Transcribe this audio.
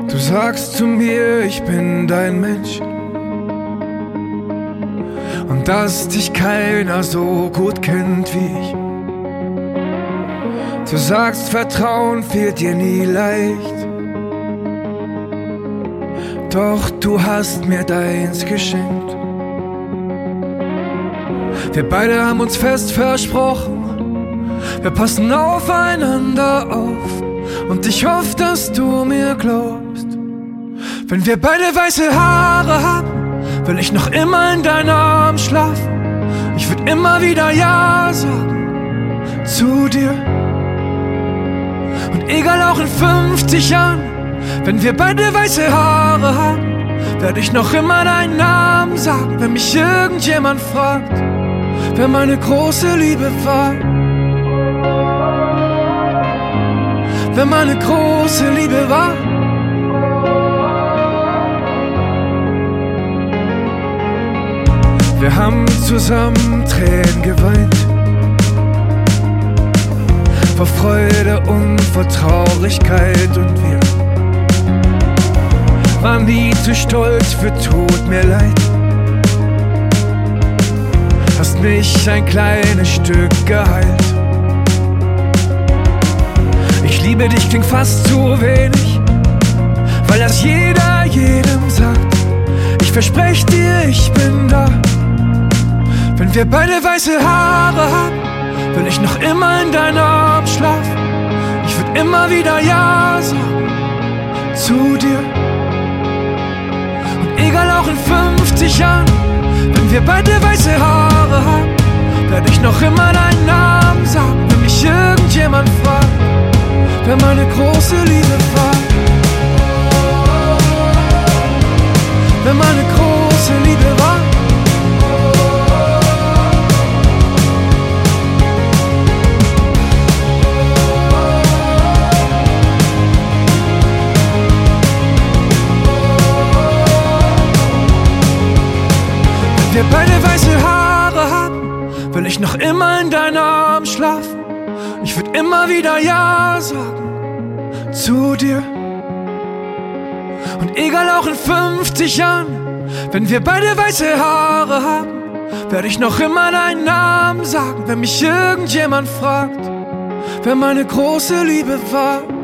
Du sagst zu mir, ich bin dein Mensch und dass dich keiner so gut kennt wie ich. Du sagst, Vertrauen fehlt dir nie leicht, doch du hast mir deins geschenkt. Wir beide haben uns fest versprochen, wir passen aufeinander auf, und ich hoffe, dass du mir glaubst. Wenn wir beide weiße Haare haben, will ich noch immer in deinen Arm schlafen. Ich würd immer wieder Ja sagen zu dir. Und egal, auch in 50 Jahren, wenn wir beide weiße Haare haben, werde ich noch immer deinen Namen sagen, wenn mich irgendjemand fragt, wer meine große Liebe war. Wer meine große Liebe war. Wir haben zusammen Tränen geweint, vor Freude und vor Traurigkeit, und wir waren nie zu stolz für tut mir leid. Hast mich ein kleines Stück geheilt. Ich liebe dich klingt fast zu wenig, weil das jeder jedem sagt. Ich versprech dir, ich bin da. Wenn wir beide weiße Haare haben, will ich noch immer in deinen Arm schlafen. Ich würd immer wieder Ja sagen zu dir. Und egal, auch in 50 Jahren, wenn wir beide weiße Haare haben, werd ich noch immer deinen Namen sagen, wenn mich irgendjemand fragt, wer meine große Liebe war. Wer meine große Liebe war. Wenn wir beide weiße Haare haben, will ich noch immer in deinen Arm schlafen. Ich würd immer wieder Ja sagen zu dir. Und egal, auch in 50 Jahren, wenn wir beide weiße Haare haben, werde ich noch immer deinen Namen sagen, wenn mich irgendjemand fragt, wer meine große Liebe war.